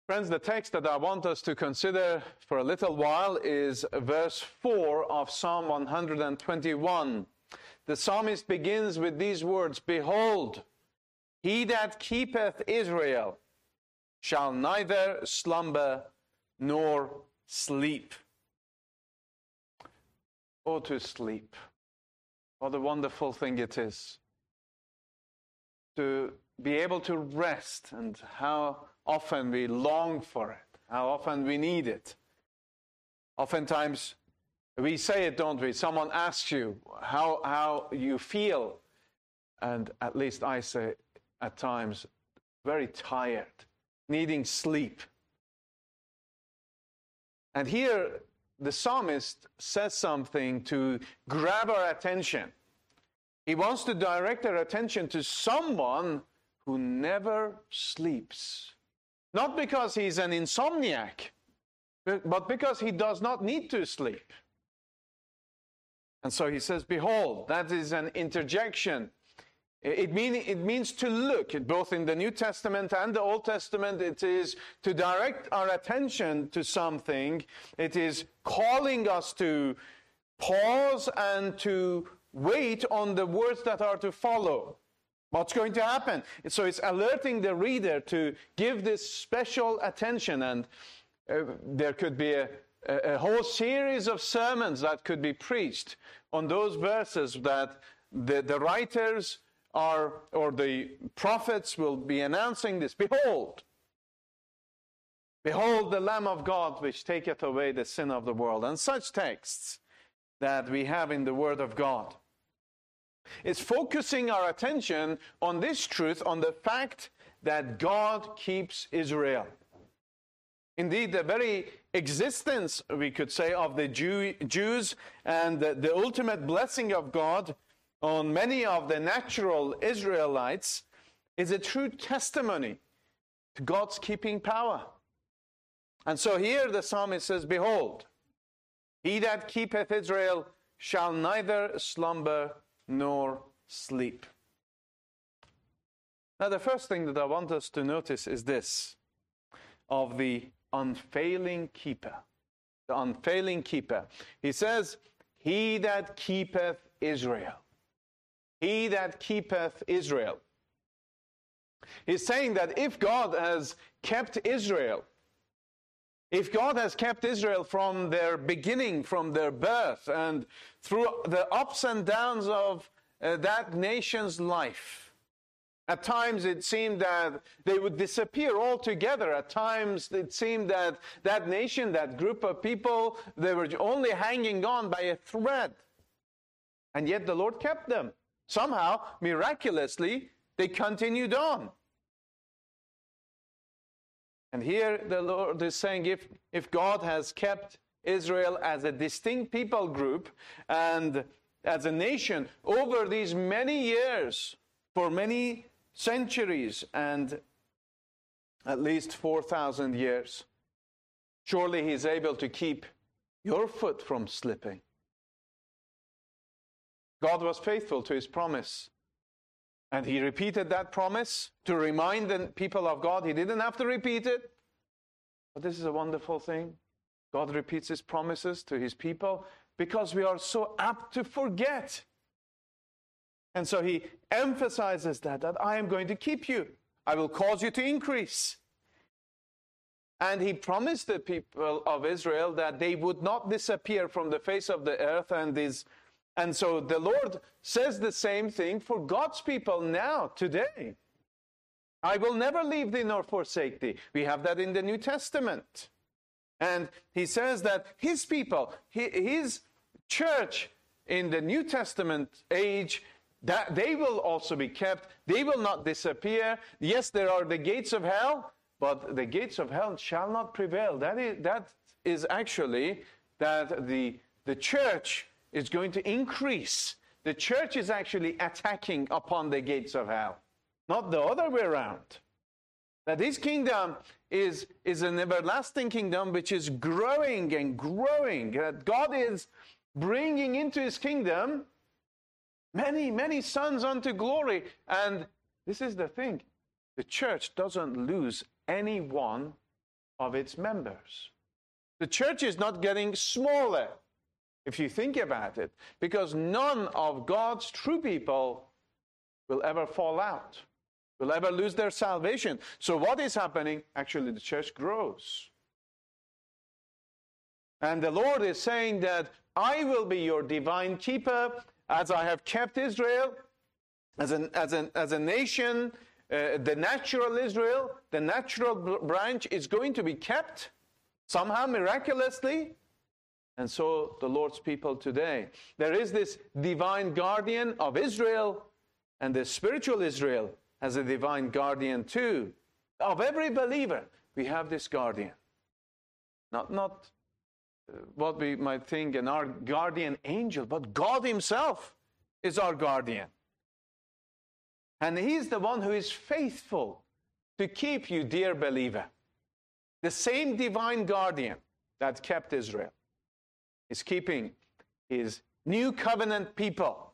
Friends, the text that I want us to consider for a little while is verse 4 of Psalm 121. The psalmist begins with these words, "Behold, he that keepeth Israel shall neither slumber nor sleep." Oh, to sleep. What a wonderful thing it is to be able to rest, and how often we long for it, how often we need it. Oftentimes we say it, don't we? Someone asks you how you feel, and at least I say at times, very tired, needing sleep. And here the psalmist says something to grab our attention. He wants to direct our attention to someone who never sleeps. Not because he's an insomniac, but because he does not need to sleep. And so he says, behold, that is an interjection. It means to look, both in the New Testament and the Old Testament. It is to direct our attention to something. It is calling us to pause and to wait on the words that are to follow. What's going to happen? So it's alerting the reader to give this special attention. And there could be a whole series of sermons that could be preached on those verses that the writers or the prophets will be announcing this. Behold, behold the Lamb of God which taketh away the sin of the world. And such texts that we have in the Word of God. It's focusing our attention on this truth, on the fact that God keeps Israel. Indeed, the very existence, we could say, of the Jews and the ultimate blessing of God on many of the natural Israelites is a true testimony to God's keeping power. And so here the psalmist says, behold, he that keepeth Israel shall neither slumber nor sleep. Now the first thing that I want us to notice is this, of the unfailing keeper. The unfailing keeper. He says, he that keepeth Israel. He that keepeth Israel. He's saying that if God has kept Israel, if God has kept Israel from their beginning, from their birth, and through the ups and downs of that nation's life, at times it seemed that they would disappear altogether. At times it seemed that that nation, that group of people, they were only hanging on by a thread. And yet the Lord kept them. Somehow, miraculously, they continued on. And here the Lord is saying, if God has kept Israel as a distinct people group and as a nation over these many years, for many centuries and at least 4,000 years, surely He is able to keep your foot from slipping. God was faithful to His promise. And He repeated that promise to remind the people of God. He didn't have to repeat it. But this is a wonderful thing. God repeats His promises to His people because we are so apt to forget. And so He emphasizes that I am going to keep you. I will cause you to increase. And He promised the people of Israel that they would not disappear from the face of the earth. And so the Lord says the same thing for God's people now, today. I will never leave thee nor forsake thee. We have that in the New Testament. And He says that His people, His church in the New Testament age, that they will also be kept. They will not disappear. Yes, there are the gates of hell, but the gates of hell shall not prevail. That is actually that the church is going to increase. The church is actually attacking upon the gates of hell, not the other way around. That His kingdom is an everlasting kingdom which is growing and growing. That God is bringing into His kingdom many, many sons unto glory. And this is the thing. The church doesn't lose anyone of its members. The church is not getting smaller, if you think about it, because none of God's true people will ever fall out, will ever lose their salvation. So what is happening? Actually, the church grows. And the Lord is saying that I will be your divine keeper, as I have kept Israel, as a nation. The natural Israel, the natural branch, is going to be kept somehow miraculously. And so the Lord's people today. There is this divine guardian of Israel, and the spiritual Israel has a divine guardian too. Of every believer, we have this guardian. Not what we might think an our guardian angel, but God himself is our guardian. And he's the one who is faithful to keep you, dear believer. The same divine guardian that kept Israel is keeping his new covenant people.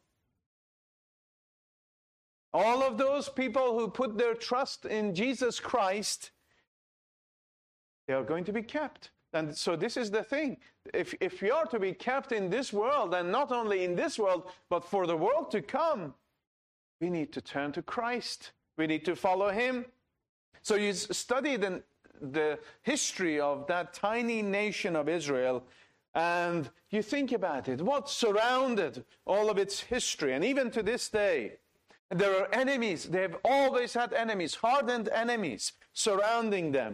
All of those people who put their trust in Jesus Christ, they are going to be kept. And so this is the thing. If we are to be kept in this world, and not only in this world, but for the world to come, we need to turn to Christ. We need to follow him. So you study the history of that tiny nation of Israel, and you think about it. What surrounded all of its history? And even to this day, there are enemies. They've always had enemies, hardened enemies surrounding them.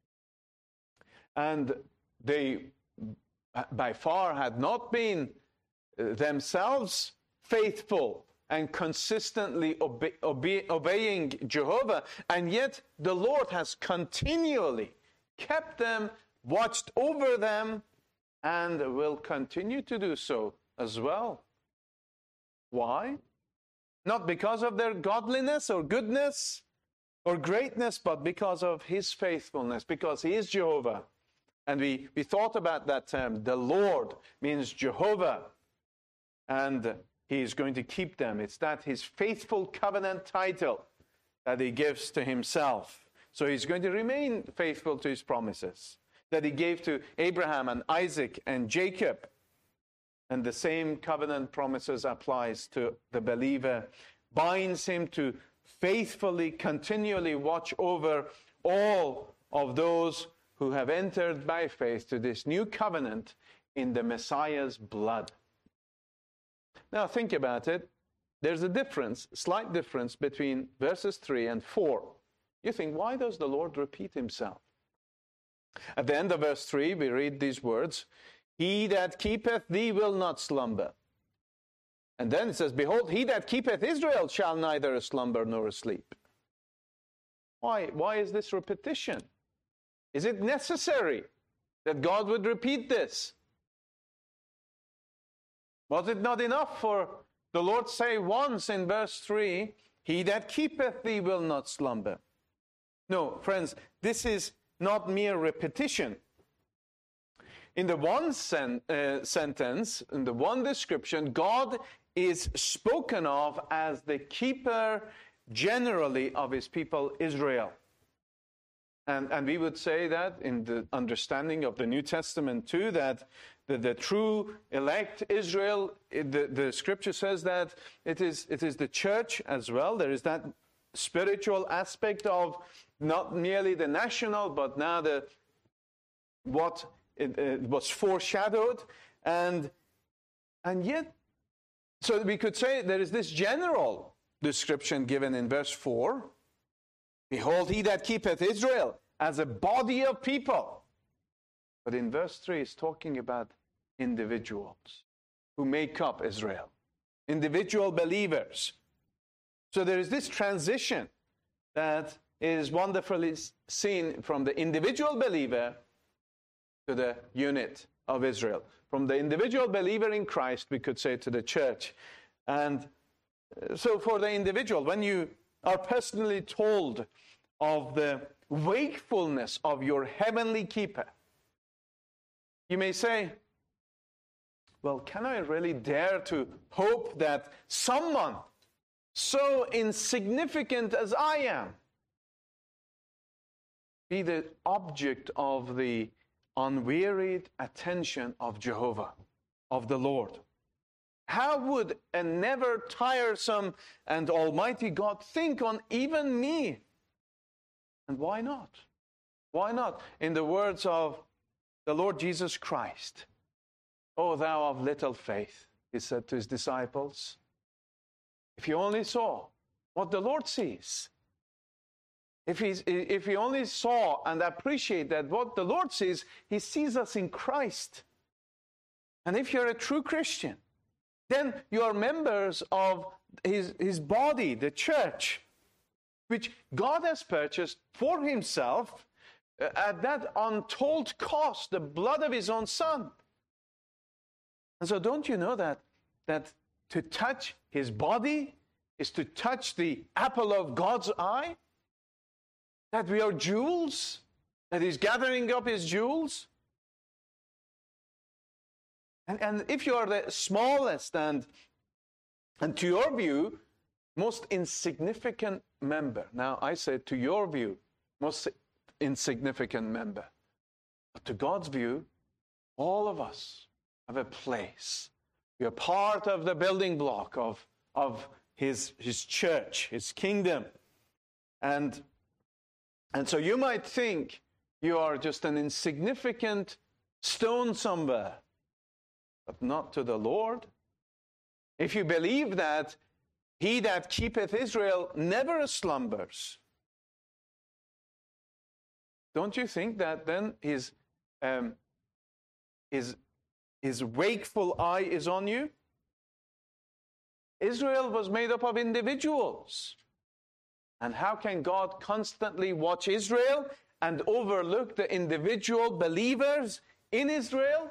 And they, by far, had not been themselves faithful and consistently obeying Jehovah. And yet the Lord has continually kept them, watched over them, and will continue to do so as well. Why? Not because of their godliness or goodness or greatness, but because of his faithfulness, because he is Jehovah. And we thought about that term. The Lord means Jehovah. And he is going to keep them. It's that his faithful covenant title that he gives to himself. So he's going to remain faithful to his promises that he gave to Abraham and Isaac and Jacob. And the same covenant promises applies to the believer. Binds him to faithfully, continually watch over all of those who have entered by faith to this new covenant in the Messiah's blood. Now think about it. There's a difference, slight difference between verses 3 and 4. You think, why does the Lord repeat himself? At the end of verse 3, we read these words, "He that keepeth thee will not slumber." And then it says, "Behold, he that keepeth Israel shall neither slumber nor sleep." Why is this repetition? Is it necessary that God would repeat this? Was it not enough for the Lord to say once in verse 3, "He that keepeth thee will not slumber"? No, friends, this is not mere repetition. In the one sentence, in the one description, God is spoken of as the keeper generally of his people Israel. And we would say that in the understanding of the New Testament too, that the true elect Israel, the scripture says that it is the church as well. There is that spiritual aspect of not merely the national, but now what it was foreshadowed. And yet, so we could say there is this general description given in verse 4. "Behold, he that keepeth Israel," as a body of people. But in verse 3, it's talking about individuals who make up Israel, individual believers. So there is this transition that is wonderfully seen from the individual believer to the unit of Israel. From the individual believer in Christ, we could say, to the church. And so for the individual, when you are personally told of the wakefulness of your heavenly keeper, you may say, well, can I really dare to hope that someone so insignificant as I am be the object of the unwearied attention of Jehovah, of the Lord? How would a never tiresome and almighty God think on even me? And why not? Why not? In the words of the Lord Jesus Christ, "O thou of little faith," he said to his disciples, if you only saw what the Lord sees, if he only saw and appreciate that what the Lord sees, he sees us in Christ. And if you're a true Christian, then you are members of his body, the church, which God has purchased for himself at that untold cost, the blood of his own Son. And so don't you know that to touch his body is to touch the apple of God's eye? That we are jewels? That he's gathering up his jewels? And if you are the smallest and to your view, most insignificant member. Now, I say to your view, most insignificant member. But to God's view, all of us have a place. We are part of the building block of his church, his kingdom. And so you might think you are just an insignificant stone somewhere, but not to the Lord. If you believe that he that keepeth Israel never slumbers, don't you think that then his wakeful eye is on you? Israel was made up of individuals. And how can God constantly watch Israel and overlook the individual believers in Israel?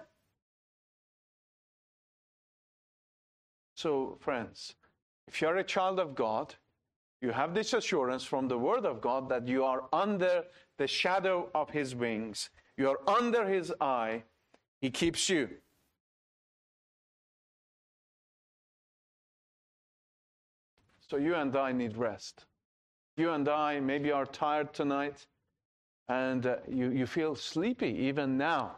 So, friends, if you're a child of God, you have this assurance from the Word of God that you are under the shadow of his wings. You are under his eye. He keeps you. So you and I need rest. You and I maybe are tired tonight, and you feel sleepy even now.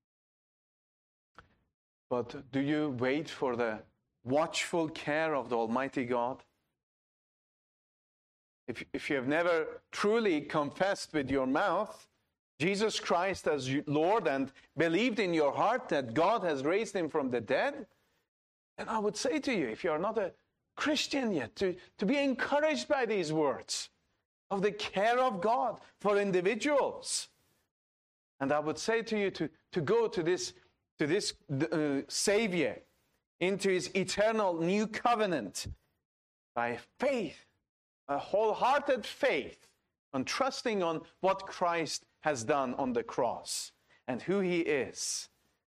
But do you wait for the watchful care of the Almighty God? If you have never truly confessed with your mouth Jesus Christ as Lord and believed in your heart that God has raised him from the dead, then I would say to you, if you are not a Christian yet, to be encouraged by these words of the care of God for individuals. And I would say to you to go to this Savior, into his eternal new covenant by faith, a wholehearted faith, on trusting on what Christ has done on the cross and who he is.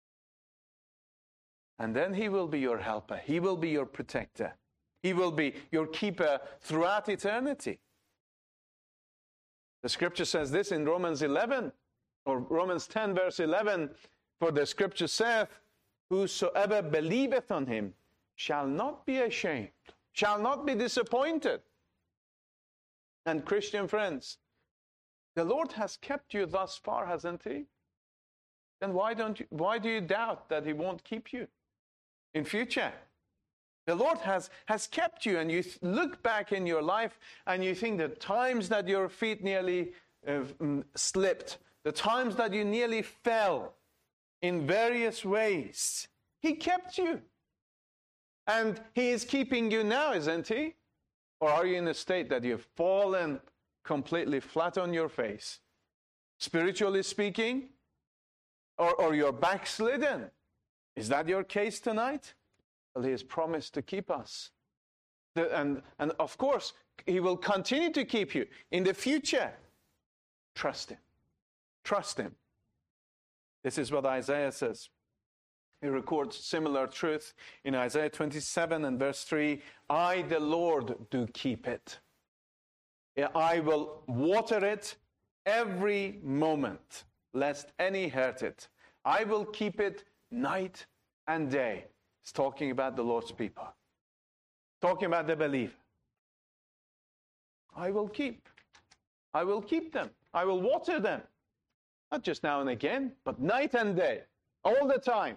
And then he will be your helper. He will be your protector. He will be your keeper throughout eternity. The scripture says this in Romans 11, or Romans 10 verse 11, for the scripture saith, whosoever believeth on him shall not be ashamed, shall not be disappointed. And Christian friends, the Lord has kept you thus far, hasn't he? Then why do you doubt that he won't keep you in future? The Lord has kept you, and you look back in your life and you think the times that your feet nearly slipped, the times that you nearly fell in various ways, he kept you. And he is keeping you now, isn't he? Or are you in a state that you've fallen completely flat on your face, spiritually speaking? Or you're backslidden? Is that your case tonight? Well, he has promised to keep us. And of course, he will continue to keep you in the future. Trust him. Trust him. This is what Isaiah says. He records similar truth in Isaiah 27 and verse 3. I, the Lord, do keep it. I will water it every moment, lest any hurt it. I will keep it night and day. It's talking about the Lord's people. Talking about the believer. I will keep them. I will water them. Not just now and again, but night and day, all the time.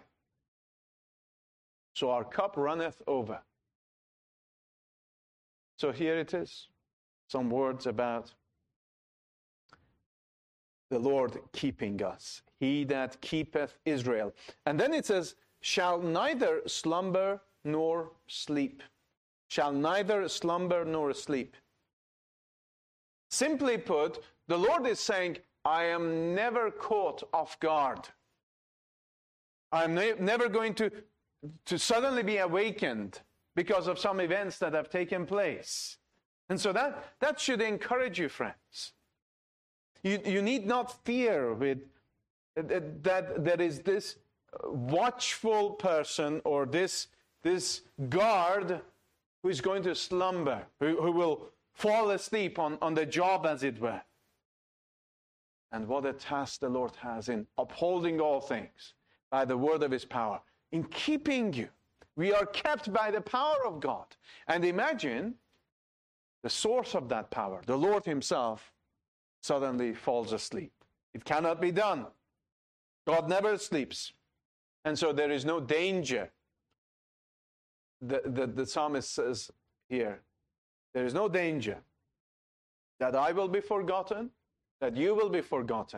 So our cup runneth over. So here it is, some words about the Lord keeping us. He that keepeth Israel. And then it says, shall neither slumber nor sleep. Shall neither slumber nor sleep. Simply put, the Lord is saying, I am never caught off guard. I'm never going to suddenly be awakened because of some events that have taken place. And so that should encourage you, friends. You need not fear that there is this watchful person or this guard who is going to slumber, who will fall asleep on the job, as it were. And what a task the Lord has in upholding all things by the word of his power, in keeping you. We are kept by the power of God. And imagine the source of that power, the Lord himself, suddenly falls asleep. It cannot be done. God never sleeps. And so there is no danger. The psalmist says here, there is no danger that I will be forgotten, that you will be forgotten.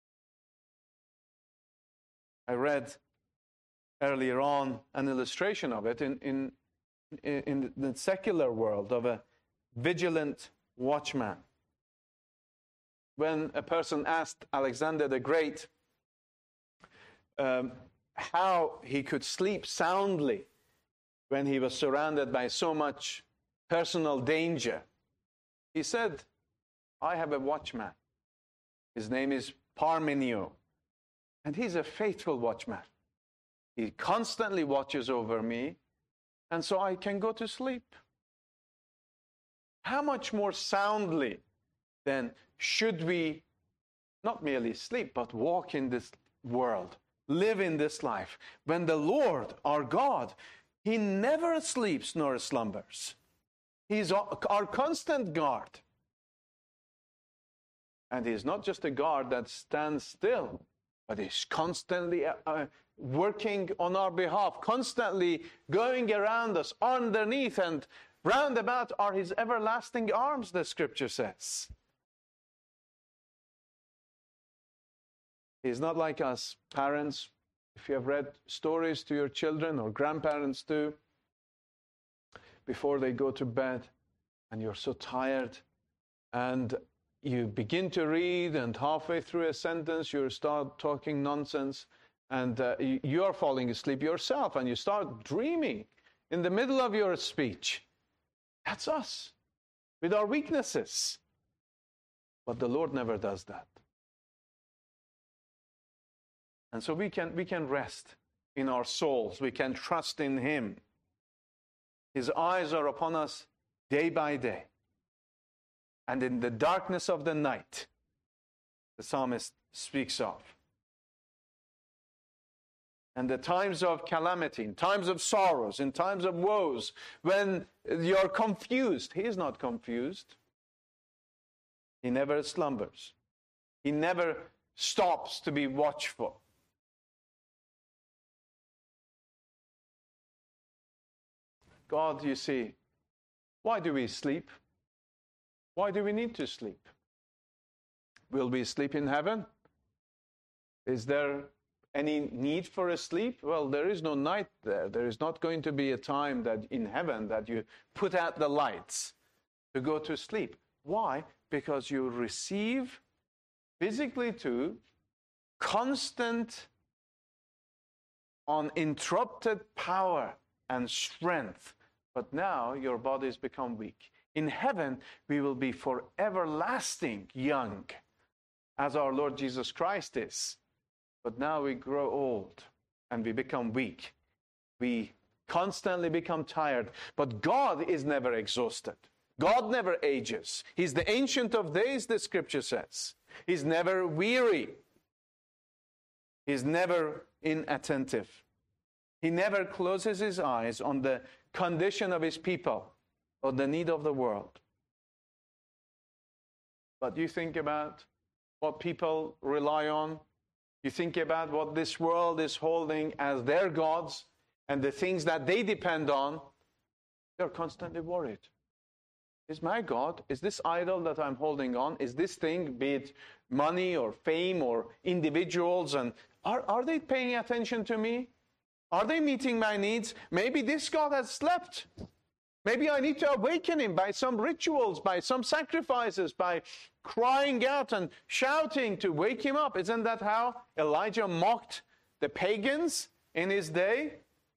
I read earlier on an illustration of it in the secular world of a vigilant watchman. When a person asked Alexander the Great how he could sleep soundly when he was surrounded by so much personal danger, he said, I have a watchman. His name is Parmenio, and he's a faithful watchman. He constantly watches over me, and so I can go to sleep. How much more soundly then should we not merely sleep, but walk in this world, live in this life, when the Lord, our God, he never sleeps nor slumbers. He's our constant guard. And he's not just a guard that stands still, but he's constantly working on our behalf, constantly going around us, underneath and round about are his everlasting arms, the scripture says. He's not like us parents. If you have read stories to your children, or grandparents do, before they go to bed, and you're so tired, and you begin to read, and halfway through a sentence you start talking nonsense, and you are falling asleep yourself, and you start dreaming in the middle of your speech. That's us, with our weaknesses. But the Lord never does that. And so we can rest in our souls. We can trust in him. His eyes are upon us day by day. And in the darkness of the night, the psalmist speaks of. And the times of calamity, in times of sorrows, in times of woes, when you're confused, he is not confused. He never slumbers. He never stops to be watchful. God, you see, why do we sleep? Why do we need to sleep? Will we sleep in heaven? Is there any need for a sleep? Well, there is no night there. There is not going to be a time that in heaven that you put out the lights to go to sleep. Why? Because you receive physically too constant, uninterrupted power and strength. But now your bodies become weak. In heaven, we will be for everlasting young, as our Lord Jesus Christ is. But now we grow old and we become weak. We constantly become tired. But God is never exhausted. God never ages. He's the Ancient of Days, the scripture says. He's never weary. He's never inattentive. He never closes his eyes on the condition of his people or the need of the world. But you think about what people rely on. You think about what this world is holding as their gods and the things that they depend on. They're constantly worried. Is my God, is this idol that I'm holding on, is this thing, be it money or fame or individuals, and are they paying attention to me? Are they meeting my needs? Maybe this God has slept. Maybe I need to awaken him by some rituals, by some sacrifices, by crying out and shouting to wake him up. Isn't that how Elijah mocked the pagans in his day?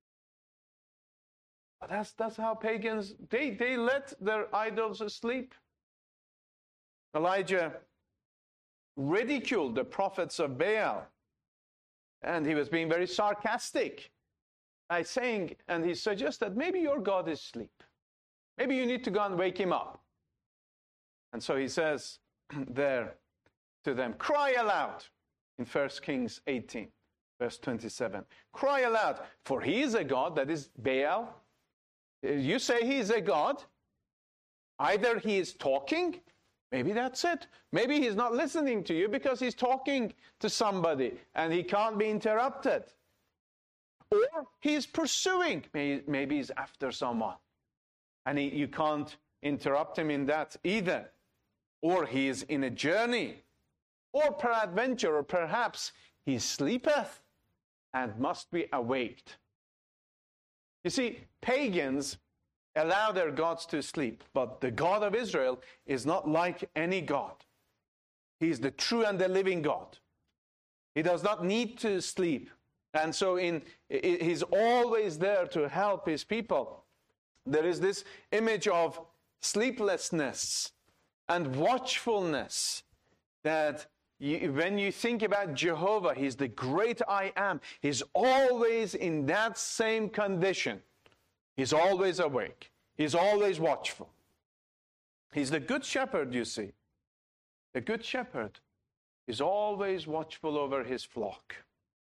That's how pagans, they let their idols sleep. Elijah ridiculed the prophets of Baal, and he was being very sarcastic by saying, and he suggested, maybe your God is asleep. Maybe you need to go and wake him up. And so he says there to them, cry aloud in 1 Kings 18, verse 27. Cry aloud, for he is a God, that is Baal. You say he is a God. Either he is talking, maybe that's it. Maybe he's not listening to you because he's talking to somebody and he can't be interrupted. Or he's pursuing, maybe he's after someone. And you can't interrupt him in that either. Or he is in a journey. Or peradventure, or perhaps he sleepeth and must be awaked. You see, pagans allow their gods to sleep, but the God of Israel is not like any God. He is the true and the living God. He does not need to sleep. And so he's always there to help his people. There is this image of sleeplessness and watchfulness that when you think about Jehovah, he's the great I am. He's always in that same condition. He's always awake. He's always watchful. He's the good shepherd, you see. The good shepherd is always watchful over his flock.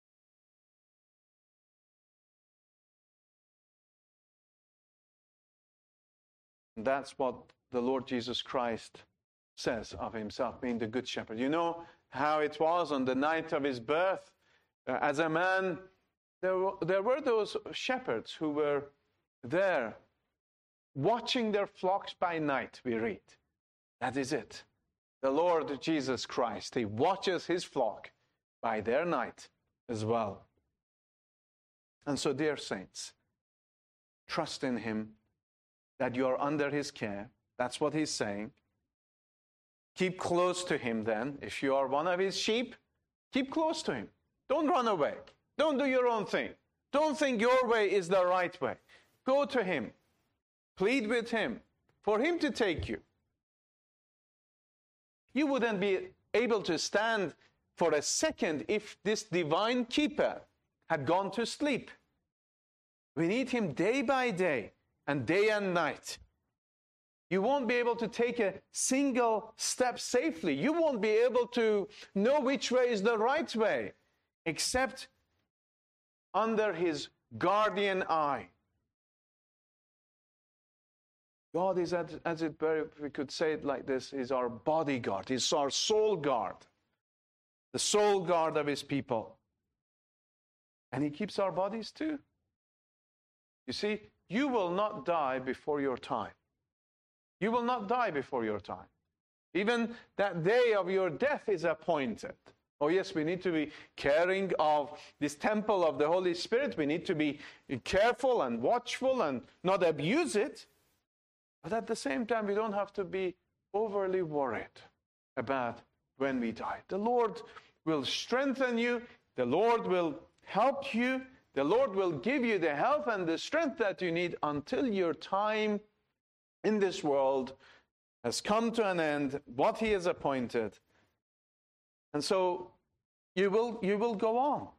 And that's what the Lord Jesus Christ says of himself, being the good shepherd. You know how it was on the night of his birth. As a man, there were those shepherds who were there watching their flocks by night, we read. That is it. The Lord Jesus Christ, he watches his flock by their night as well. And so, dear saints, trust in him, that you are under his care. That's what he's saying. Keep close to him then. If you are one of his sheep, keep close to him. Don't run away. Don't do your own thing. Don't think your way is the right way. Go to him. Plead with him for him to take you. You wouldn't be able to stand for a second if this divine keeper had gone to sleep. We need him day by day and day and night. You won't be able to take a single step safely. You won't be able to know which way is the right way, except under his guardian eye. God is, as it were, if we could say it like this, is our bodyguard. He's our soul guard. The soul guard of his people. And he keeps our bodies too. You see, you will not die before your time. You will not die before your time. Even that day of your death is appointed. Oh yes, we need to be caring of this temple of the Holy Spirit. We need to be careful and watchful and not abuse it. But at the same time, we don't have to be overly worried about when we die. The Lord will strengthen you. The Lord will help you. The Lord will give you the health and the strength that you need until your time in this world has come to an end, what he has appointed. And so you will go on.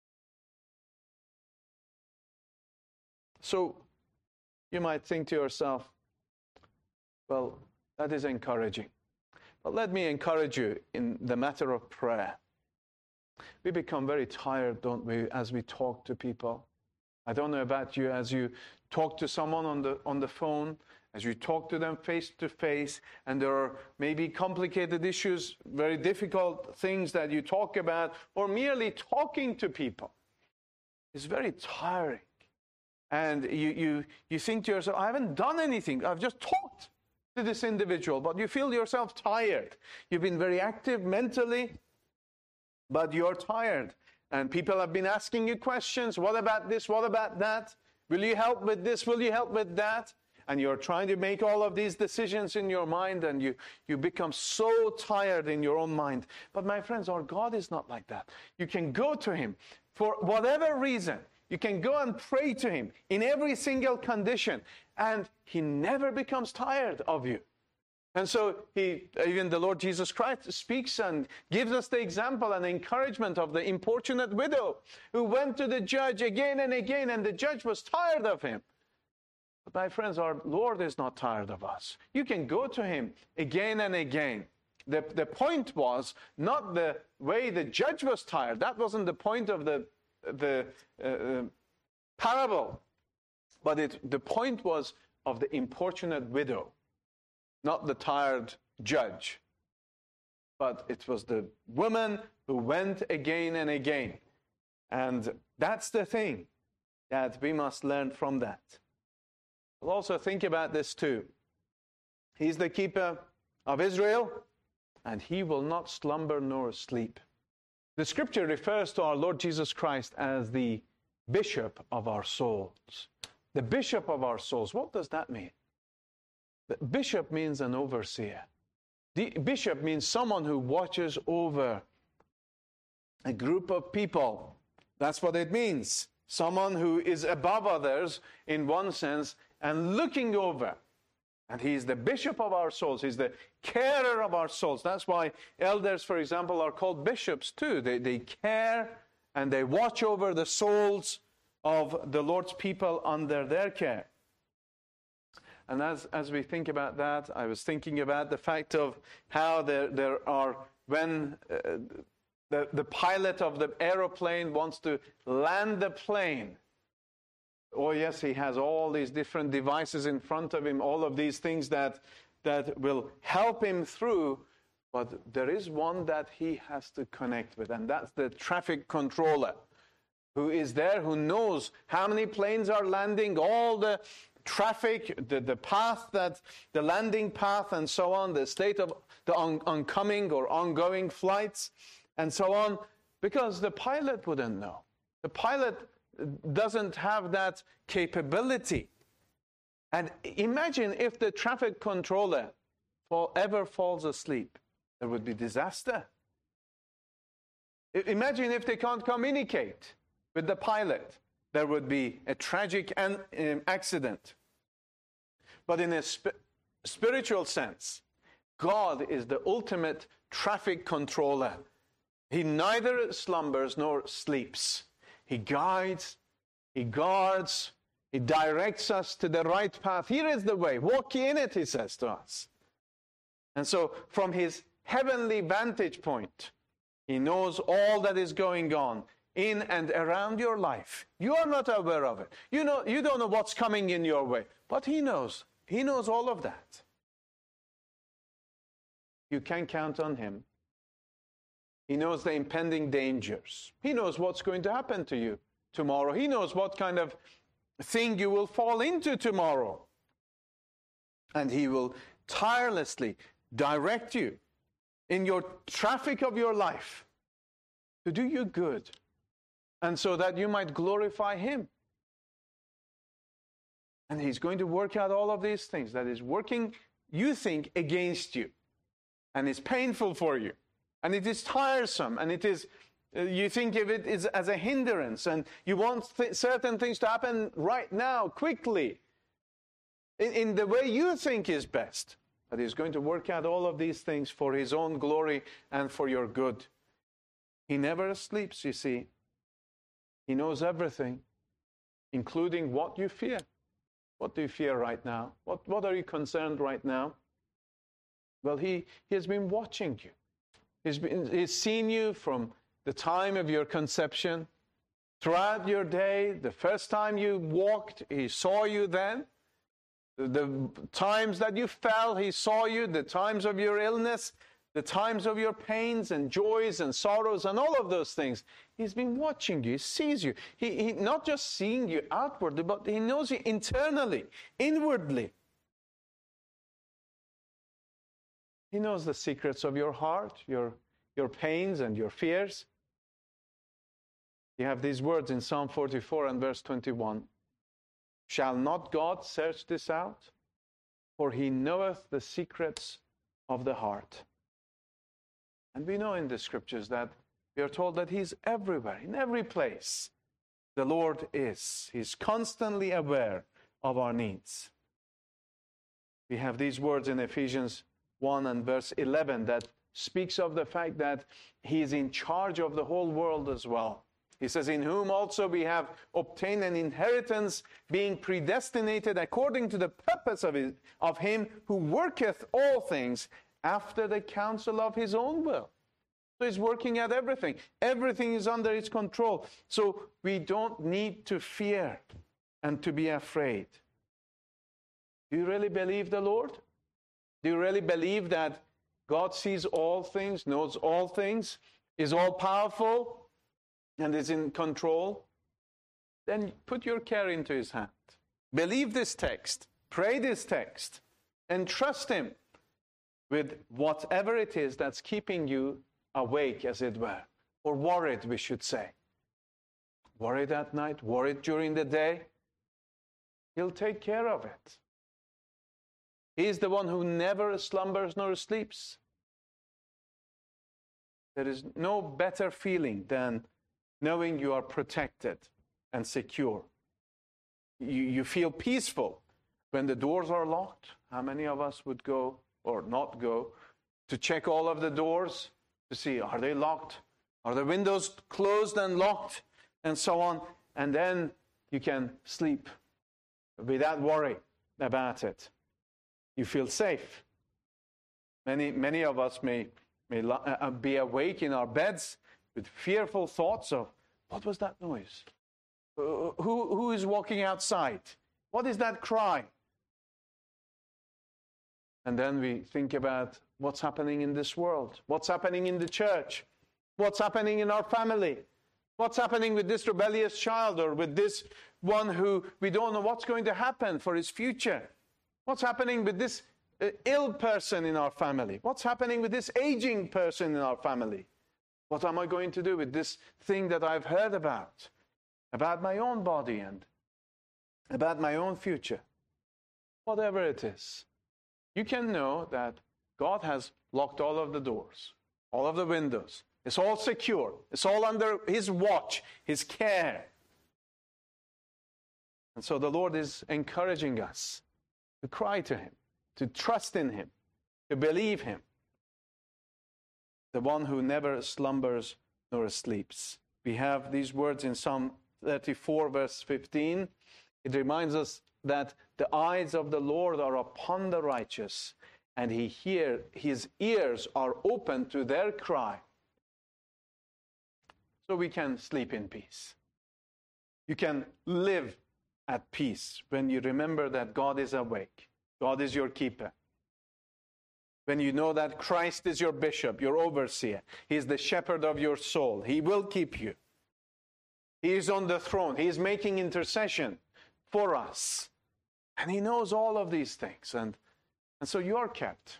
So you might think to yourself, well, that is encouraging. But let me encourage you in the matter of prayer. We become very tired, don't we, as we talk to people. I don't know about you, as you talk to someone on the phone as you talk to them face to face, and there are maybe complicated issues, very difficult things that you talk about, or merely talking to people, is very tiring. And you think to yourself, I haven't done anything. I've just talked to this individual, but you feel yourself tired. You've been very active mentally, but you're tired. And people have been asking you questions. What about this? What about that? Will you help with this? Will you help with that? And you're trying to make all of these decisions in your mind, and you become so tired in your own mind. But my friends, our God is not like that. You can go to Him for whatever reason. You can go and pray to Him in every single condition, and He never becomes tired of you. And so even the Lord Jesus Christ speaks and gives us the example and encouragement of the importunate widow who went to the judge again and again, and the judge was tired of him. But my friends, our Lord is not tired of us. You can go to Him again and again. The point was not the way the judge was tired. That wasn't the point of the parable. But the point was of the importunate widow, not the tired judge. But it was the woman who went again and again. And that's the thing that we must learn from that. We'll also think about this too. He's the keeper of Israel, and He will not slumber nor sleep. The scripture refers to our Lord Jesus Christ as the bishop of our souls. The bishop of our souls. What does that mean? The bishop means an overseer. The bishop means someone who watches over a group of people. That's what it means. Someone who is above others in one sense and looking over. And He's the bishop of our souls. He's the carer of our souls. That's why elders, for example, are called bishops too. They care and they watch over the souls of the Lord's people under their care. And as we think about that, I was thinking about the fact of how there are, when the pilot of the aeroplane wants to land the plane, oh yes, he has all these different devices in front of him, all of these things that will help him through, but there is one that he has to connect with, and that's the traffic controller, who is there, who knows how many planes are landing, all the traffic, the path, that the landing path and so on, the state of the oncoming or ongoing flights and so on, because the pilot wouldn't know. The pilot doesn't have that capability. And imagine if the traffic controller ever falls asleep, there would be disaster. Imagine if they can't communicate with the pilot, there would be a tragic accident. But in a spiritual sense, God is the ultimate traffic controller. He neither slumbers nor sleeps. He guides, He guards, He directs us to the right path. Here is the way. Walk ye in it, He says to us. And so from His heavenly vantage point, He knows all that is going on in and around your life. You are not aware of it. You don't know what's coming in your way, but He knows. He knows all of that. You can count on Him. He knows the impending dangers. He knows what's going to happen to you tomorrow. He knows what kind of thing you will fall into tomorrow. And He will tirelessly direct you in your traffic of your life to do you good, and so that you might glorify Him. And He's going to work out all of these things that is working, you think, against you. And it's painful for you. And it is tiresome. And it is, you think of it as a hindrance. And you want certain things to happen right now, quickly, in the way you think is best. But He's going to work out all of these things for His own glory and for your good. He never sleeps, you see. He knows everything, including what you fear. What do you fear right now? What are you concerned right now? Well, He has been watching you. He's seen you from the time of your conception, throughout your day. The first time you walked, He saw you then. The times that you fell, he saw you. The times of your illness, the times of your pains and joys and sorrows and all of those things. He's been watching you. He sees you. He not just seeing you outwardly, but he knows you internally, inwardly. He knows the secrets of your heart, your pains and your fears. You have these words in Psalm 44 and verse 21. Shall not God search this out? For he knoweth the secrets of the heart. And we know in the scriptures that we are told that he's everywhere, in every place. The Lord is. He's constantly aware of our needs. We have these words in Ephesians 1 and verse 11 that speaks of the fact that he is in charge of the whole world as well. He says, in whom also we have obtained an inheritance, being predestinated according to the purpose of him who worketh all things after the counsel of his own will. So he's working at everything. Everything is under his control. So we don't need to fear and to be afraid. Do you really believe the Lord? Do you really believe that God sees all things, knows all things, is all powerful, and is in control? Then put your care into his hand. Believe this text, pray this text, and trust him with whatever it is that's keeping you awake, as it were, or worried, we should say. Worried at night, worried during the day. He'll take care of it. He is the one who never slumbers nor sleeps. There is no better feeling than knowing you are protected and secure. You feel peaceful when the doors are locked. How many of us would go or not go to check all of the doors to see, are they locked? Are the windows closed and locked? And so on. And then you can sleep without worry about it. You feel safe. Many of us may be awake in our beds with fearful thoughts of, what was that noise? Who is walking outside? What is that cry? And then we think about what's happening in this world, what's happening in the church, what's happening in our family, what's happening with this rebellious child or with this one who we don't know what's going to happen for his future. What's happening with this ill person in our family? What's happening with this aging person in our family? What am I going to do with this thing that I've heard about my own body and about my own future? Whatever it is, you can know that God has locked all of the doors, all of the windows. It's all secure. It's all under his watch, his care. And so the Lord is encouraging us to cry to him, to trust in him, to believe him. The one who never slumbers nor sleeps. We have these words in Psalm 34, verse 15. It reminds us that the eyes of the Lord are upon the righteous, and his ears are open to their cry. So we can sleep in peace. You can live at peace when you remember that God is awake. God is your keeper. When you know that Christ is your bishop, your overseer. He is the shepherd of your soul. He will keep you. He is on the throne. He is making intercession for us. And he knows all of these things. And so you are kept.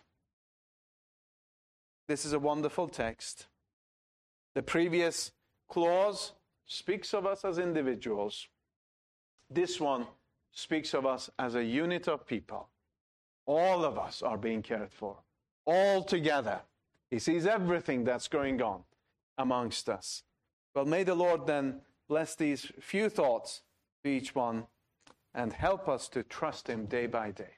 This is a wonderful text. The previous clause speaks of us as individuals. This one speaks of us as a unit of people. All of us are being cared for. All together. He sees everything that's going on amongst us. Well, may the Lord then bless these few thoughts to each one and help us to trust him day by day.